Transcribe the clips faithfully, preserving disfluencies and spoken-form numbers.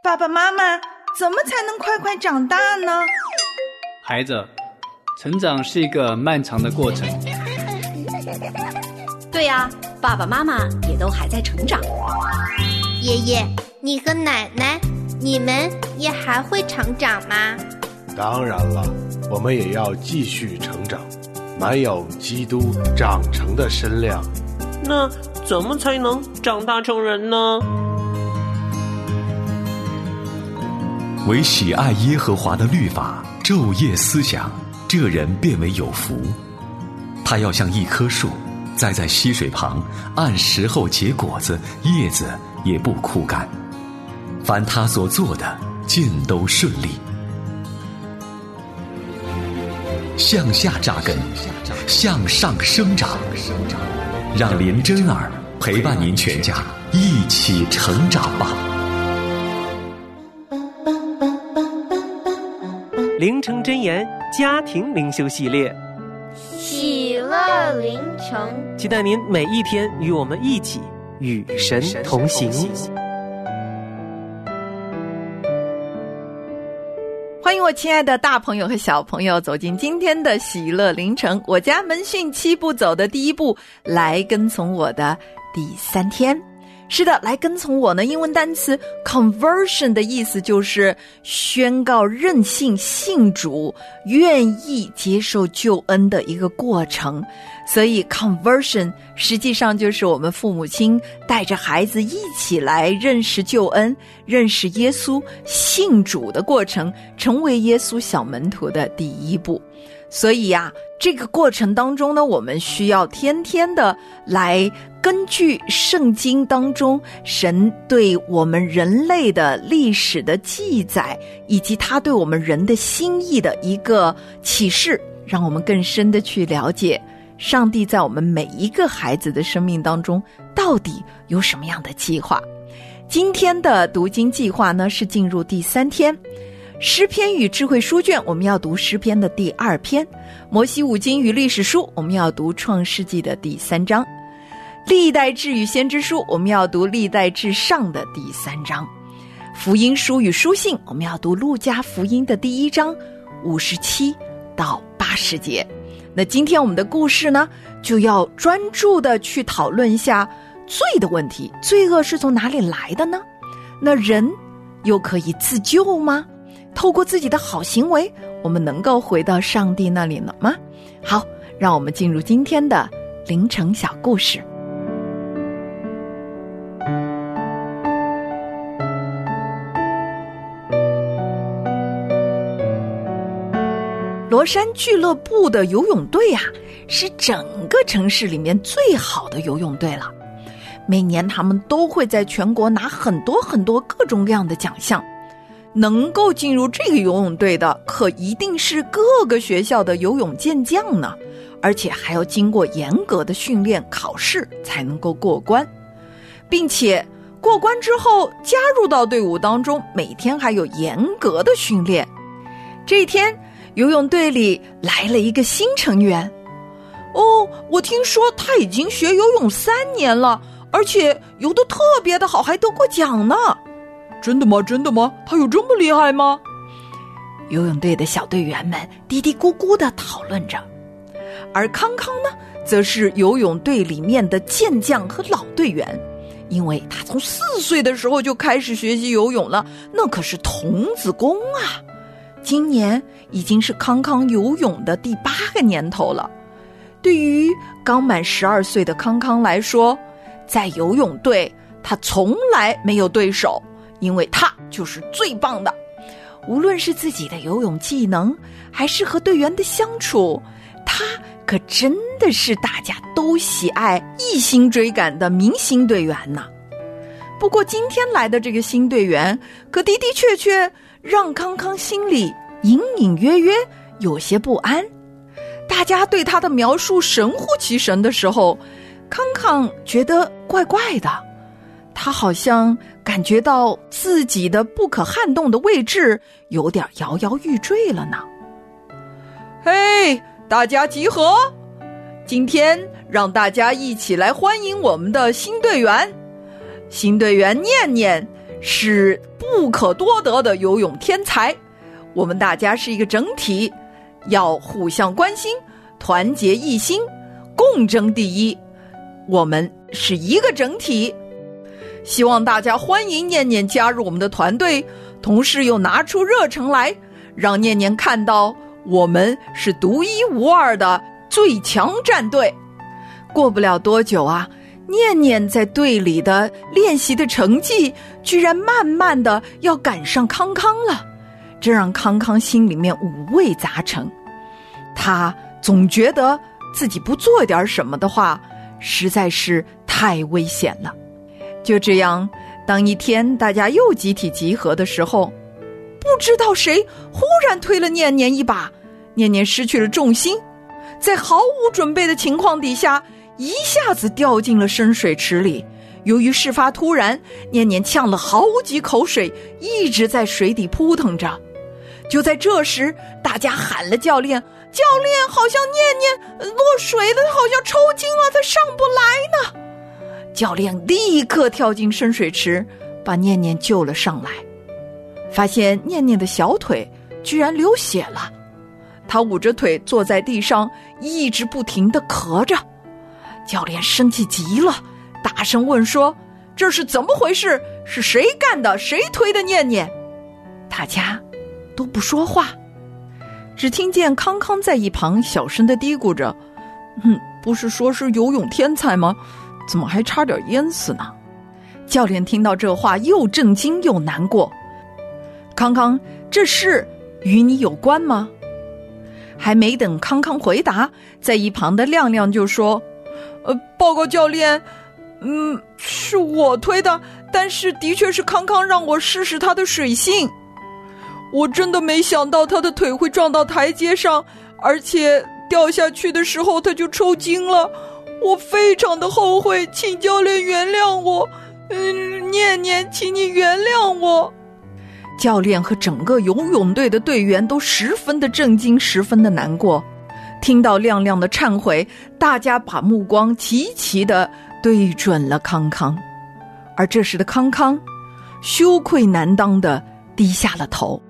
爸爸妈妈，怎么才能快快长大呢？ 孩子，成长是一个漫长的过程。 对呀，爸爸妈妈也都还在成长。 爷爷，你和奶奶，你们也还会成长吗？ 当然了，我们也要继续成长，满有基督长成的身量。 那怎么才能长大成人呢？ 唯喜爱耶和华的律法，昼夜思想，这人便为有福。他要像一棵树，栽在溪水旁，按时候结果子，叶子也不枯干。凡他所做的，尽都顺利。向下扎根，向上生长，让林真儿陪伴您全家一起成长吧。 灵城真言家庭灵修系列， 喜乐灵城， 期待您每一天与我们一起与神同行。 欢迎我亲爱的大朋友和小朋友走进今天的喜乐灵城，我家门训七步走的第一步，来跟从我的第三天。是的，来跟从我呢，英文单词 conversion 的意思就是宣告认信信主，愿意接受救恩的一个过程。所以 conversion 实际上就是我们父母亲带着孩子一起来认识救恩，认识耶稣，信主的过程，成为耶稣小门徒的第一步。所以呀、啊，这个过程当中呢，我们需要天天的来根据圣经当中神对我们人类的历史的记载，以及他对我们人的心意的一个启示，让我们更深的去了解上帝在我们每一个孩子的生命当中到底有什么样的计划。今天的读经计划呢，是进入第三天，诗篇与智慧书卷，我们要读诗篇的第二篇；摩西五经与历史书，我们要读创世纪的第三章；历代志与先知书，我们要读历代志上的第三章；福音书与书信，我们要读路加福音的第一章五十七到八十节。那今天我们的故事呢，就要专注的去讨论一下罪的问题。罪恶是从哪里来的呢？那人又可以自救吗？透过自己的好行为，我们能够回到上帝那里了吗？好，让我们进入今天的灵城小故事。罗山俱乐部的游泳队啊，是整个城市里面最好的游泳队了。每年他们都会在全国拿很多很多各种各样的奖项。能够进入这个游泳队的，可一定是各个学校的游泳健将呢，而且还要经过严格的训练考试才能够过关，并且过关之后加入到队伍当中，每天还有严格的训练。这一天，游泳队里来了一个新成员。哦，我听说他已经学游泳三年了，而且游得特别的好，还得过奖呢。真的吗？真的吗？他有这么厉害吗？游泳队的小队员们嘀嘀咕咕地讨论着，而康康呢，则是游泳队里面的健将和老队员，因为他从四岁的时候就开始学习游泳了，那可是童子功啊！今年已经是康康游泳的第八个年头了。对于刚满十二岁的康康来说，在游泳队他从来没有对手，因为他就是最棒的。无论是自己的游泳技能，还是和队员的相处，他可真的是大家都喜爱、一心追赶的明星队员呢。不过今天来的这个新队员，可的的确确让康康心里隐隐约约有些不安。大家对他的描述神乎其神的时候，康康觉得怪怪的，他好像感觉到自己的不可撼动的位置有点摇摇欲坠了呢。嘿，大家集合！今天让大家一起来欢迎我们的新队员。新队员念念是不可多得的游泳天才。我们大家是一个整体，要互相关心，团结一心，共争第一。我们是一个整体。希望大家欢迎念念加入我们的团队，同时又拿出热忱来，让念念看到我们是独一无二的最强战队。过不了多久啊，念念在队里的练习的成绩居然慢慢的要赶上康康了，这让康康心里面五味杂陈。他总觉得自己不做点什么的话，实在是太危险了。就这样，当一天大家又集体集合的时候，不知道谁忽然推了念念一把，念念失去了重心，在毫无准备的情况底下，一下子掉进了深水池里。由于事发突然，念念呛了好几口水，一直在水底扑腾着。就在这时，大家喊了教练，教练，好像念念落水了，好像抽筋了，他上不来呢。教练立刻跳进深水池，把念念救了上来，发现念念的小腿居然流血了。他捂着腿坐在地上，一直不停地咳着。教练生气极了，大声问说，这是怎么回事？是谁干的？谁推的念念？大家都不说话，只听见康康在一旁小声地嘀咕着，嗯，不是说是游泳天才吗？怎么还差点淹死呢？教练听到这话，又震惊又难过。康康，这事与你有关吗？还没等康康回答，在一旁的亮亮就说，呃，报告教练，嗯，是我推的，但是的确是康康让我试试他的水性。我真的没想到他的腿会撞到台阶上，而且掉下去的时候他就抽筋了。我非常的后悔，请教练原谅我。嗯，念念，请你原谅我。教练和整个游泳队的队员都十分的震惊，十分的难过。听到亮亮的忏悔，大家把目光齐齐的对准了康康。而这时的康康羞愧难当的低下了头。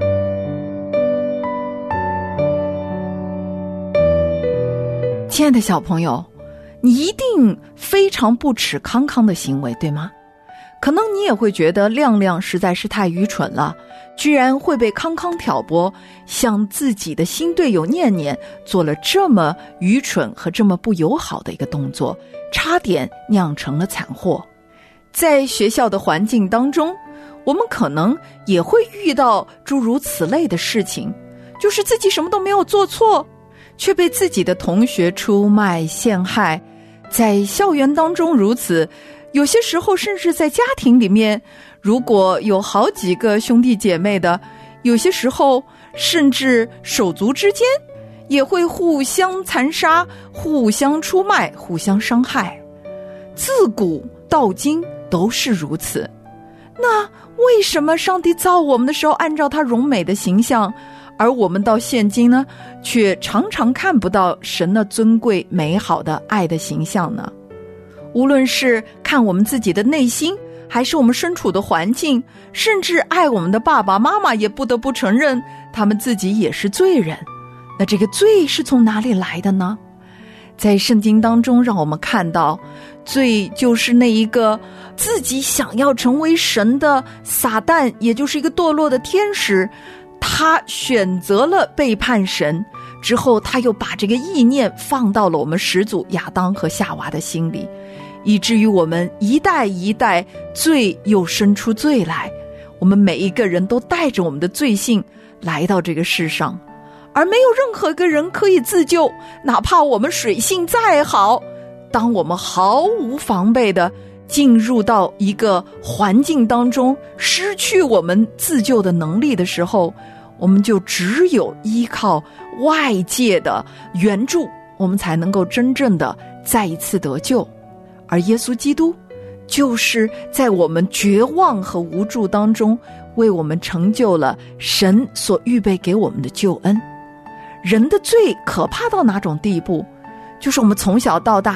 亲爱的小朋友，你一定非常不耻康康的行为，对吗？可能你也会觉得亮亮实在是太愚蠢了，居然会被康康挑拨，向自己的新队友念念做了这么愚蠢和这么不友好的一个动作，差点酿成了惨祸。在学校的环境当中，我们可能也会遇到诸如此类的事情，就是自己什么都没有做错，却被自己的同学出卖陷害。在校园当中如此，有些时候甚至在家庭里面，如果有好几个兄弟姐妹的，有些时候甚至手足之间也会互相残杀，互相出卖，互相伤害。自古到今都是如此。那为什么上帝造我们的时候按照他荣美的形象，而我们到现今呢，却常常看不到神那尊贵美好的爱的形象呢？无论是看我们自己的内心，还是我们身处的环境，甚至爱我们的爸爸妈妈，也不得不承认他们自己也是罪人。那这个罪是从哪里来的呢？在圣经当中让我们看到，罪就是那一个自己想要成为神的撒旦，也就是一个堕落的天使，他选择了背叛神，之后他又把这个意念放到了我们始祖亚当和夏娃的心里，以至于我们一代一代罪又生出罪来，我们每一个人都带着我们的罪性来到这个世上，而没有任何一个人可以自救，哪怕我们水性再好，当我们毫无防备的进入到一个环境当中，失去我们自救的能力的时候，我们就只有依靠外界的援助，我们才能够真正的再一次得救。而耶稣基督就是在我们绝望和无助当中，为我们成就了神所预备给我们的救恩。人的罪可怕到哪种地步？就是我们从小到大呀，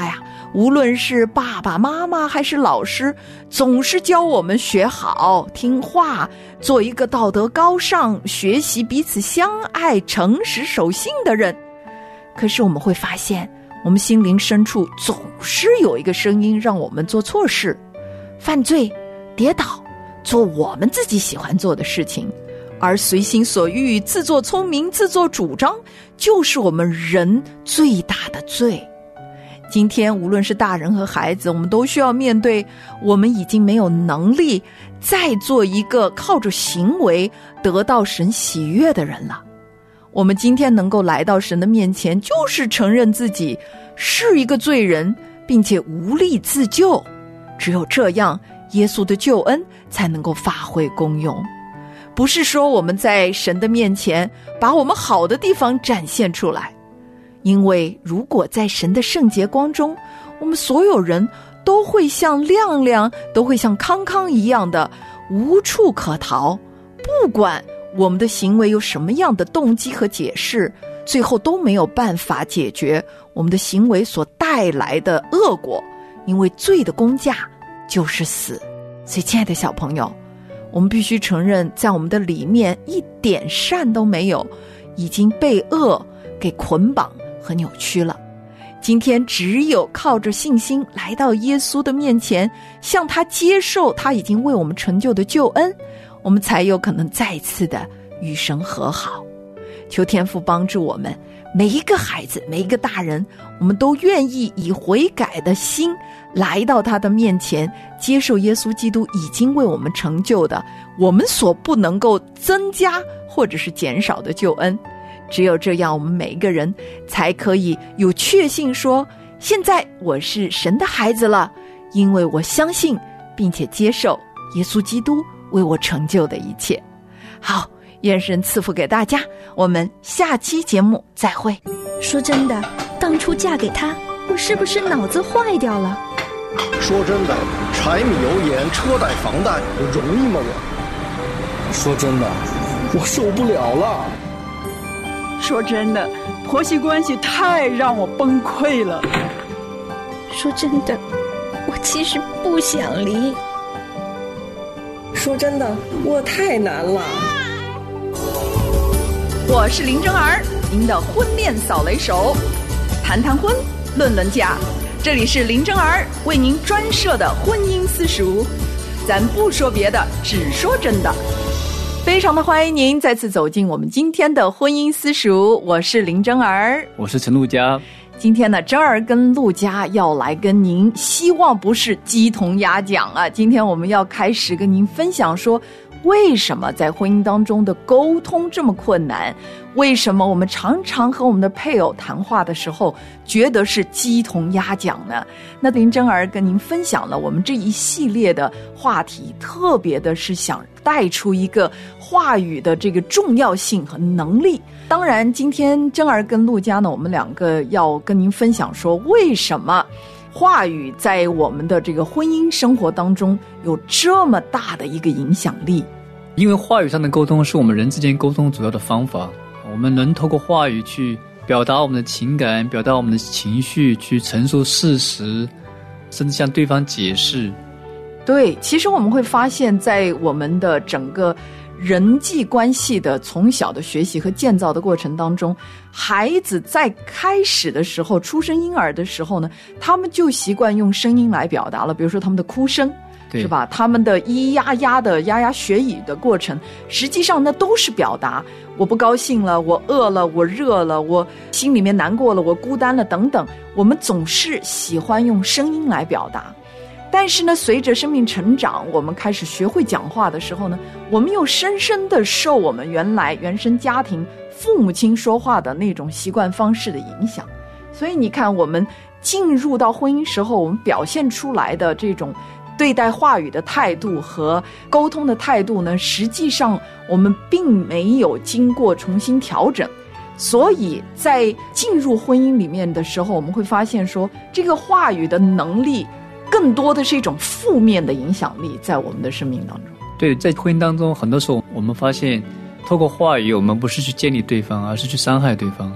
无论是爸爸妈妈还是老师，总是教我们学好听话，做一个道德高尚、学习彼此相爱、诚实守信的人。可是我们会发现，我们心灵深处总是有一个声音让我们做错事、犯罪、跌倒，做我们自己喜欢做的事情，而随心所欲、自作聪明、自作主张，就是我们人最大的罪。今天无论是大人和孩子，我们都需要面对，我们已经没有能力再做一个靠着行为得到神喜悦的人了。我们今天能够来到神的面前，就是承认自己是一个罪人，并且无力自救。只有这样，耶稣的救恩才能够发挥功用。不是说我们在神的面前把我们好的地方展现出来，因为如果在神的圣洁光中，我们所有人都会像亮亮，都会像康康一样的无处可逃。不管我们的行为有什么样的动机和解释，最后都没有办法解决我们的行为所带来的恶果，因为罪的工价就是死。所以亲爱的小朋友，我们必须承认，在我们的里面一点善都没有，已经被恶给捆绑和扭曲了。今天只有靠着信心来到耶稣的面前，向他接受他已经为我们成就的救恩，我们才有可能再次的与神和好。求天父帮助我们，每一个孩子，每一个大人，我们都愿意以悔改的心来到他的面前，接受耶稣基督已经为我们成就的我们所不能够增加或者是减少的救恩。只有这样，我们每一个人才可以有确信说，现在我是神的孩子了，因为我相信并且接受耶稣基督为我成就的一切。好，愿神赐福给大家，我们下期节目再会。 说真的，当初嫁给他，我是不是脑子坏掉了？ 说真的，柴米油盐车贷房贷，我容易吗我？说真的，我受不了了。 说真的，婆媳关系太让我崩溃了。 说真的，我其实不想离。 说真的，我太难了。 我是林真儿，您的婚恋扫雷手，谈谈婚，论论嫁，这里是林真儿为您专设的婚姻私塾，咱不说别的，只说真的。非常的欢迎您再次走进我们今天的婚姻私塾，我是林真儿， 我是陈陆佳。 今天呢，真儿跟陆佳要来跟您，希望不是鸡同鸭讲啊。今天我们要开始跟您分享说，为什么在婚姻当中的沟通这么困难？为什么我们常常和我们的配偶谈话的时候觉得是鸡同鸭讲呢？那林真儿跟您分享了我们这一系列的话题，特别的是想带出一个话语的这个重要性和能力。当然今天真儿跟陆佳呢，我们两个要跟您分享说，为什么话语在我们的这个婚姻生活当中有这么大的一个影响力。 因为话语上的沟通是我们人之间沟通主要的方法，我们能透过话语去表达我们的情感，表达我们的情绪，去陈述事实，甚至向对方解释。 对，其实我们会发现，在我们的整个人际关系的从小的学习和建造的过程当中，孩子在开始的时候，出生婴儿的时候呢，他们就习惯用声音来表达了，比如说他们的哭声，是吧？他们的咿咿呀呀的牙牙学语的过程，实际上那都是表达，我不高兴了，我饿了，我热了，我心里面难过了，我孤单了等等，我们总是喜欢用声音来表达。但是呢，随着生命成长，我们开始学会讲话的时候呢，我们又深深的受我们原来原生家庭父母亲说话的那种习惯方式的影响。所以你看，我们进入到婚姻时候，我们表现出来的这种对待话语的态度和沟通的态度呢，实际上我们并没有经过重新调整。所以在进入婚姻里面的时候，我们会发现说，这个话语的能力更多的是一种负面的影响力在我们的生命当中。 对，在婚姻当中，很多时候我们发现透过话语，我们不是去建立对方，而是去伤害对方。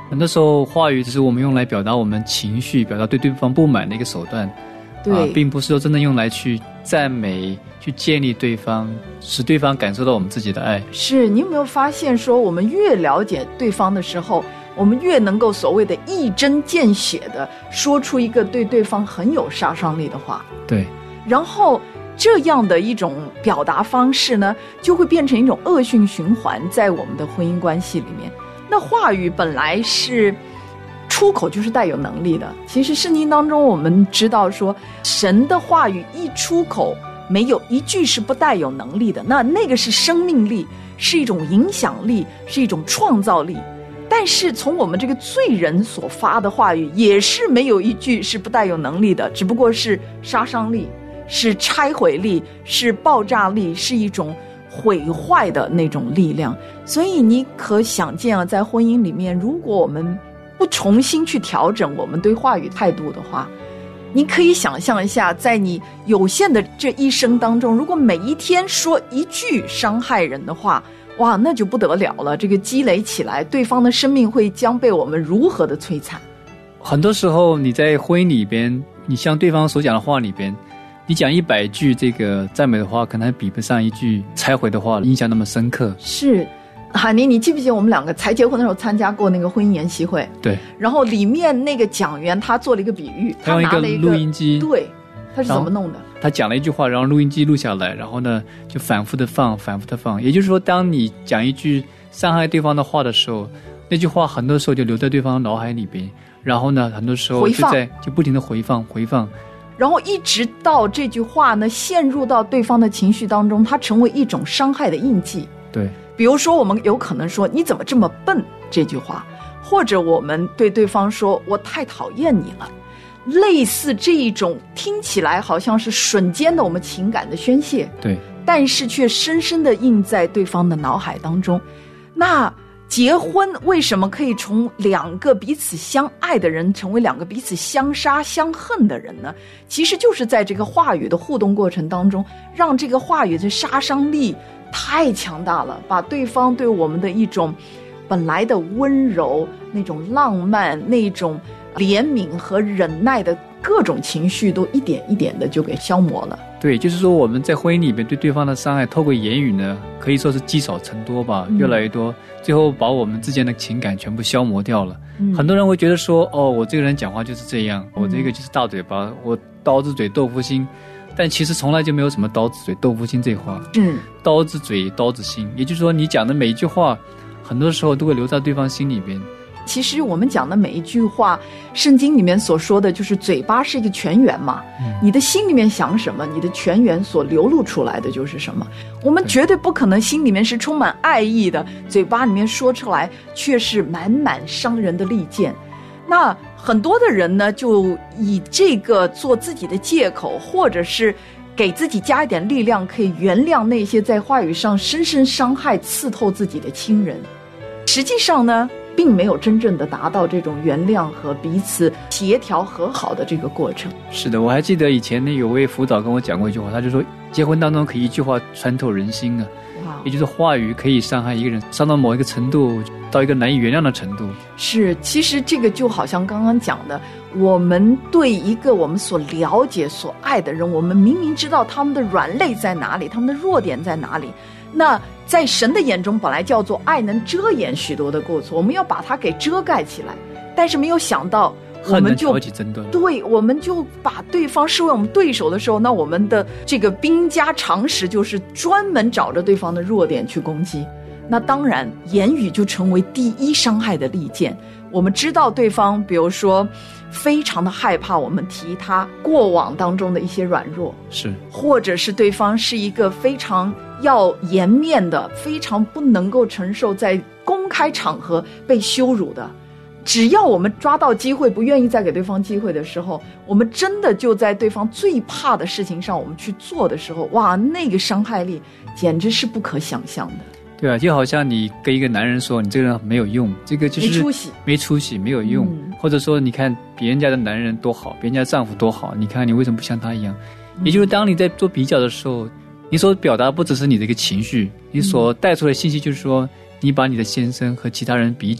很多时候话语只是我们用来表达我们情绪，表达对对方不满的一个手段， 对、 啊，并不是说真的用来去赞美，去建立对方，使对方感受到我们自己的爱。 是，你有没有发现说我们越了解对方的时候，我们越能够所谓的一针见血的说出一个对对方很有杀伤力的话。 对， 然后这样的一种表达方式呢，就会变成一种恶性循环在我们的婚姻关系里面。那话语本来是出口就是带有能力的，其实圣经当中我们知道说，神的话语一出口，没有一句是不带有能力的，那那个是生命力，是一种影响力，是一种创造力。但是从我们这个罪人所发的话语，也是没有一句是不带有能力的，只不过是杀伤力，是拆毁力，是爆炸力，是一种毁坏的那种力量。所以你可想见啊，在婚姻里面，如果我们不重新去调整我们对话语态度的话，你可以想象一下，在你有限的这一生当中，如果每一天说一句伤害人的话，哇，那就不得了了，这个积累起来，对方的生命会将被我们如何的摧残。 很多时候你在婚姻里边，你像对方所讲的话里边，你讲一百句这个赞美的话，可能还比不上一句拆毁的话印象那么深刻。 是，海尼，你记不记得我们两个才结婚的时候参加过那个婚姻研习会？ 对。 然后里面那个讲员他做了一个比喻， 他用一个录音机， 对，他是怎么弄的？ 他讲了一句话，然后录音机录下来，然后呢就反复的放，反复的放。也就是说，当你讲一句伤害对方的话的时候，那句话很多时候就留在对方的脑海里边，然后呢，很多时候就在就不停的回放回放。 然后一直到这句话呢陷入到对方的情绪当中，它成为一种伤害的印记。 对， 比如说我们有可能说你怎么这么笨这句话，或者我们对对方说我太讨厌你了，类似这一种听起来好像是瞬间的我们情感的宣泄， 对， 但是却深深的印在对方的脑海当中。那结婚为什么可以从两个彼此相爱的人成为两个彼此相杀相恨的人呢？其实就是在这个话语的互动过程当中，让这个话语的杀伤力太强大了，把对方对我们的一种本来的温柔、那种浪漫、那种怜悯和忍耐的各种情绪都一点一点的就给消磨了。 对，就是说我们在婚姻里面对对方的伤害，透过言语呢，可以说是积少成多吧，越来越多，最后把我们之间的情感全部消磨掉了。嗯、很多人会觉得说，哦，我这个人讲话就是这样，我这个就是大嘴巴，我刀子嘴豆腐心。但其实从来就没有什么刀子嘴豆腐心这话， 嗯， 刀子嘴刀子心，也就是说你讲的每一句话，很多时候都会留在对方心里边。 其实我们讲的每一句话，圣经里面所说的就是嘴巴是一个泉源嘛、嗯、你的心里面想什么，你的泉源所流露出来的就是什么。我们绝对不可能心里面是充满爱意的，嘴巴里面说出来却是满满伤人的利剑。那很多的人呢，就以这个做自己的借口，或者是给自己加一点力量，可以原谅那些在话语上深深伤害刺透自己的亲人。实际上呢，并没有真正的达到这种原谅和彼此协调和好的这个过程。 是的，我还记得以前呢有位辅导跟我讲过一句话，他就说结婚当中可以一句话穿透人心啊，也就是话语可以伤害一个人，伤到某一个程度，到一个难以原谅的程度。 是，其实这个就好像刚刚讲的，我们对一个我们所了解所爱的人，我们明明知道他们的软肋在哪里，他们的弱点在哪里，那在神的眼中本来叫做爱能遮掩许多的过错，我们要把它给遮盖起来，但是没有想到我们就对，我们就把对方视为我们对手的时候，那我们的这个兵家常识就是专门找着对方的弱点去攻击。那当然言语就成为第一伤害的利剑。我们知道对方比如说非常的害怕我们提他过往当中的一些软弱， 是， 或者是对方是一个非常要颜面的，非常不能够承受在公开场合被羞辱的，只要我们抓到机会不愿意再给对方机会的时候，我们真的就在对方最怕的事情上我们去做的时候，哇，那个伤害力简直是不可想象的。 对啊，就好像你跟一个男人说你这个人没有用，这个就是没出息没出息没有用、嗯、或者说你看别人家的男人多好，别人家丈夫多好，你看你为什么不像他一样、嗯、也就是当你在做比较的时候，你所表达不只是你的一个情绪，你所带出的信息就是说你把你的先生和其他人比较，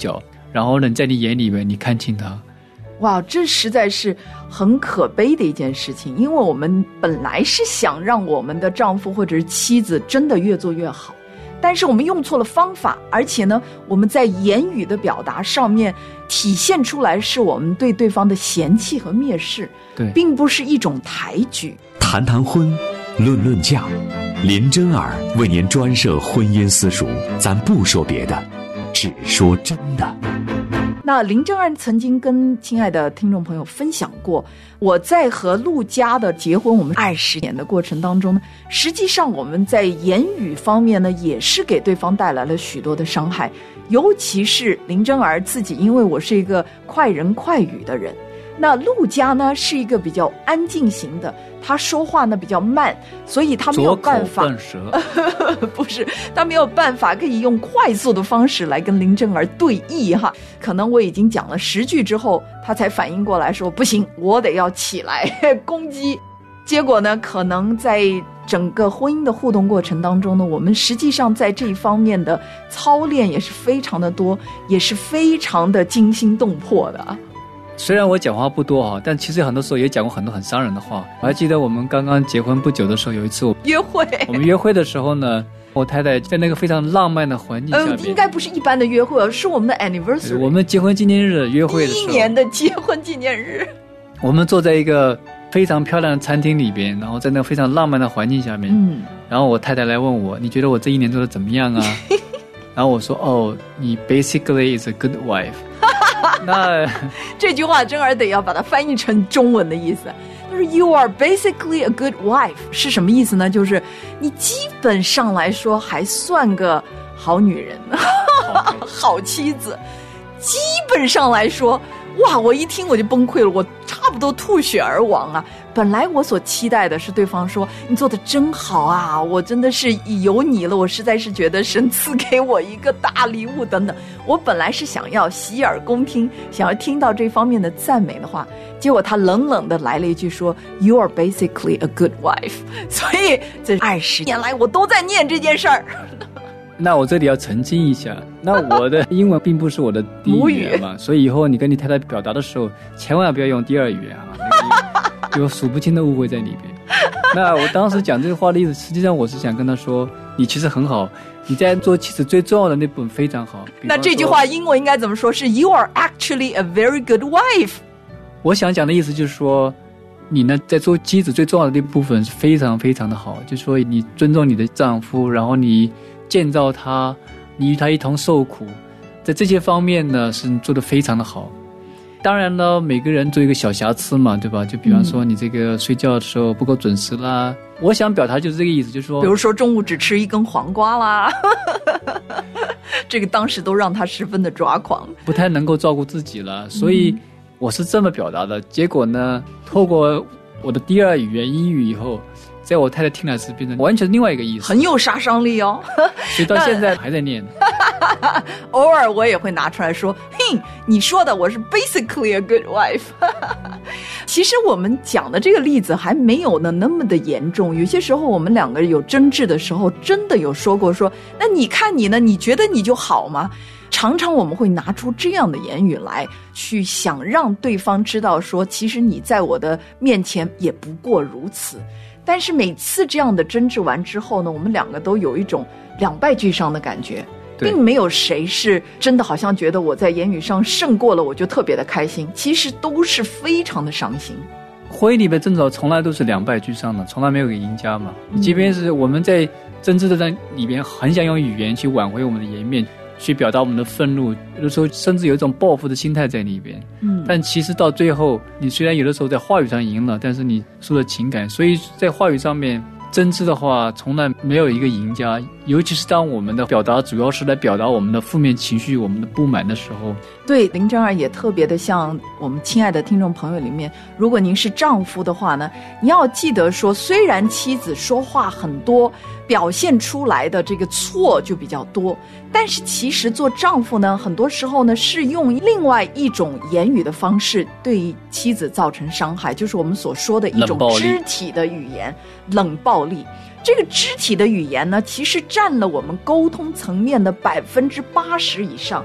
然后呢，在你眼里面你看清他。 哇，这实在是很可悲的一件事情，因为我们本来是想让我们的丈夫或者是妻子真的越做越好，但是我们用错了方法，而且呢，我们在言语的表达上面体现出来是我们对对方的嫌弃和蔑视， 对， 并不是一种抬举。 谈谈婚，论论嫁，林真儿为您专设婚姻私塾，咱不说别的，只说真的。 那林真儿曾经跟亲爱的听众朋友分享过，我在和陆家的结婚我们二十年的过程当中呢，实际上我们在言语方面呢，也是给对方带来了许多的伤害，尤其是林真儿自己，因为我是一个快人快语的人，那陆家呢是一个比较安静型的，他说话呢比较慢，所以他没有办法， 左口笨舌不是，他没有办法可以用快速的方式来跟林真儿对弈哈。可能我已经讲了十句之后，他才反应过来说不行，我得要起来攻击。结果呢，可能在整个婚姻的互动过程当中呢，我们实际上在这一方面的操练也是非常的多，也是非常的惊心动魄的。 虽然我讲话不多哈，但其实很多时候也讲过很多很伤人的话。我还记得我们刚刚结婚不久的时候，有一次我约会， 我们约会的时候呢，我太太在那个非常浪漫的环境下面， 呃，应该不是一般的约会，是我们的 anniversary， 我们结婚纪念日约会的时候， 第一年的结婚纪念日， 我们坐在一个非常漂亮的餐厅里边，然后在那个非常浪漫的环境下面， 嗯， 然后我太太来问我，你觉得我这一年做的怎么样啊？然后我说，哦，你 basically is a good wife。那这句话真儿得要把它翻译成中文的意思，就是 you are basically a good wife 是什么意思呢？就是你基本上来说还算个好女人好妻子，基本上来说，哇，我一听我就崩溃了，我差不多吐血而亡啊。本来我所期待的是对方说你做的真好啊，我真的是有你了，我实在是觉得神赐给我一个大礼物等等，我本来是想要洗耳恭听，想要听到这方面的赞美的话，结果他冷冷的来了一句说 You are basically a good wife。 所以这二十年来我都在念这件事儿。 那我这里要澄清一下，那我的英文并不是我的第一语言嘛，所以以后你跟你太太表达的时候，千万不要用第二语言啊，那个有数不清的误会在里边。那我当时讲这个话的意思，实际上我是想跟他说，你其实很好，你在做妻子最重要的那部分非常好。 那这句话英文应该怎么说？是 You are actually a very good wife。 我想讲的意思就是说，你呢在做妻子最重要的那部分是非常非常的好，就是说你尊重你的丈夫，然后你建造他，你与他一同受苦，在这些方面呢是做得非常的好。当然呢，每个人做一个小瑕疵嘛，对吧？就比方说你这个睡觉的时候不够准时啦，嗯、我想表达就是这个意思，就是说， 比如说中午只吃一根黄瓜啦，这个当时都让他十分的抓狂， 不太能够照顾自己了，所以我是这么表达的。结果呢，透过我的第二语言英语以后，在我太太听来是变成完全另外一个意思， 很有杀伤力哦。 所以到现在还在念。 偶尔我也会拿出来说，嘿，你说的我是 basically a good wife。 其实我们讲的这个例子还没有呢那么的严重，有些时候我们两个有争执的时候，真的有说过说，那你看你呢，你觉得你就好吗？常常我们会拿出这样的言语来，去想让对方知道说，其实你在我的面前也不过如此。但是每次这样的争执完之后呢，我们两个都有一种两败俱伤的感觉，并没有谁是真的好像觉得我在言语上胜过了我就特别的开心，其实都是非常的伤心。 婚姻里面争吵从来都是两败俱伤的，从来没有个赢家嘛。嗯、即便是我们在争执的里边很想用语言去挽回我们的颜面，去表达我们的愤怒，有的时候甚至有一种报复的心态在里边。嗯，但其实到最后，你虽然有的时候在话语上赢了，但是你输了情感，所以在话语上面争执的话，从来没有一个赢家。尤其是当我们的表达主要是来表达我们的负面情绪、我们的不满的时候。 对，林真儿也特别的像我们亲爱的听众朋友里面，如果您是丈夫的话呢，你要记得说，虽然妻子说话很多，表现出来的这个错就比较多，但是其实做丈夫呢，很多时候呢是用另外一种言语的方式对妻子造成伤害，就是我们所说的一种肢体的语言，冷暴力。这个肢体的语言呢，其实占了我们沟通层面的百分之八十以上。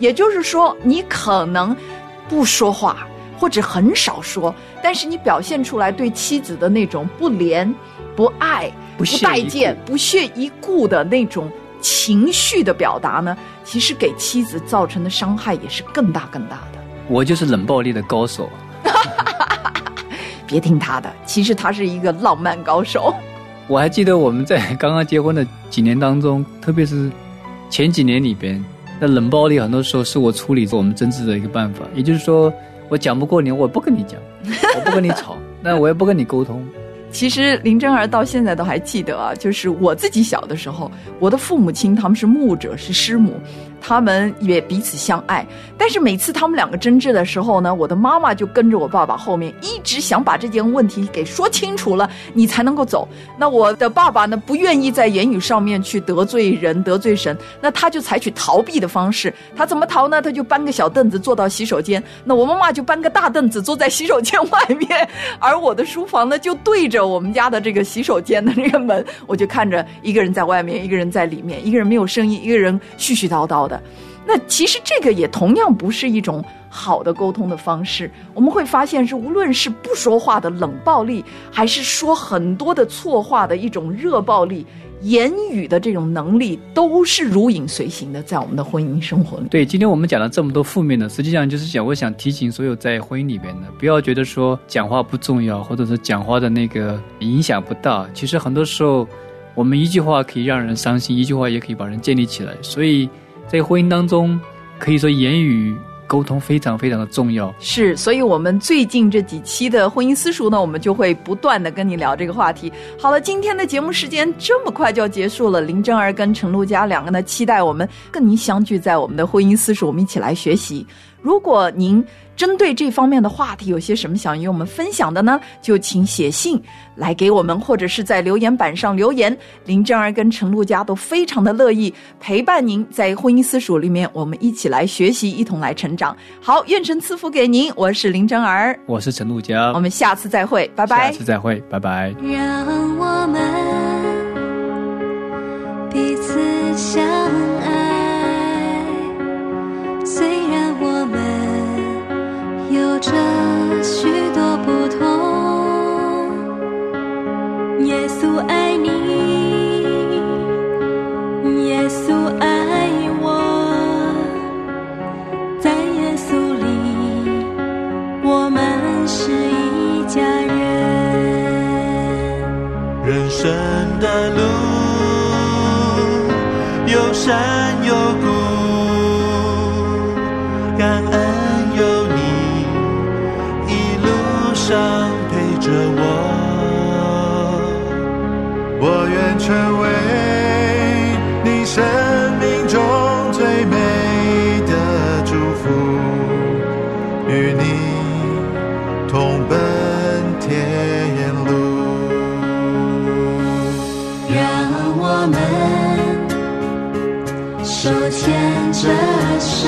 也就是说，你可能不说话，或者很少说，但是你表现出来对妻子的那种不怜、不爱、不待见、不屑一顾的那种情绪的表达呢，其实给妻子造成的伤害也是更大更大的。 我就是冷暴力的高手。 别听他的，其实他是一个浪漫高手。 我还记得我们在刚刚结婚的几年当中，特别是前几年里边，那冷暴力很多时候是我处理我们争执的一个办法。也就是说，我讲不过你，我不跟你讲，我不跟你吵，那我也不跟你沟通。 其实林真儿到现在都还记得啊，就是我自己小的时候，我的父母亲他们是牧者，是师母，他们也彼此相爱，但是每次他们两个争执的时候呢，我的妈妈就跟着我爸爸后面，一直想把这件问题给说清楚了，你才能够走。那我的爸爸呢，不愿意在言语上面去得罪人得罪神，那他就采取逃避的方式。他怎么逃呢？他就搬个小凳子坐到洗手间，那我妈妈就搬个大凳子坐在洗手间外面，而我的书房呢就对着我们家的这个洗手间的这个门，我就看着一个人在外面，一个人在里面，一个人没有声音，一个人絮絮叨叨的。那其实这个也同样不是一种好的沟通的方式。我们会发现是无论是不说话的冷暴力，还是说很多的错话的一种热暴力，言语的这种能力都是如影随形的在我们的婚姻生活里。 对，今天我们讲了这么多负面的，实际上就是想我想提醒所有在婚姻里面的，不要觉得说讲话不重要，或者是讲话的那个影响不大。其实很多时候我们一句话可以让人伤心，一句话也可以把人建立起来。所以在婚姻当中，可以说言语沟通非常非常的重要。 是，所以我们最近这几期的婚姻私塾呢，我们就会不断的跟你聊这个话题。好了，今天的节目时间这么快就要结束了，林真儿跟陈露佳两个呢，期待我们跟您相聚在我们的婚姻私塾，我们一起来学习。如果您针对这方面的话题有些什么想与我们分享的呢，就请写信来给我们，或者是在留言板上留言。林真儿跟陈露佳都非常的乐意陪伴您在婚姻私塾里面，我们一起来学习，一同来成长。好，愿神赐福给您，我是林真儿， 我是陈露佳， 我们下次再会，拜拜。 下次再会，拜拜。 让我们彼此相爱，虽然我们有着许多不同，耶稣爱你，耶稣爱我，在耶稣里我们是一家人。 人生的路有山有谷，感恩有你一路上陪着我，我愿成为你生命中最美的祝福，与你同奔天路。 让我们手牵着手，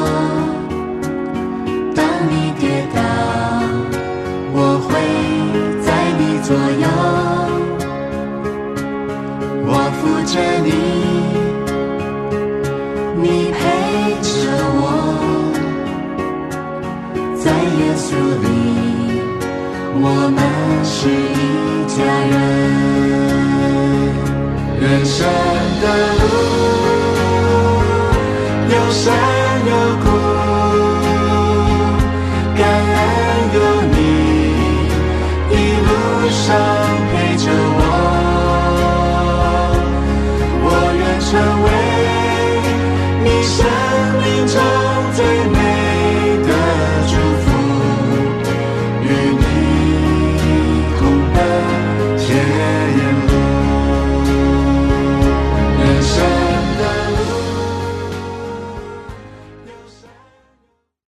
当你跌倒，我会在你左右，我扶着你，你陪着我，在耶稣里我们是一家人。人生的路有山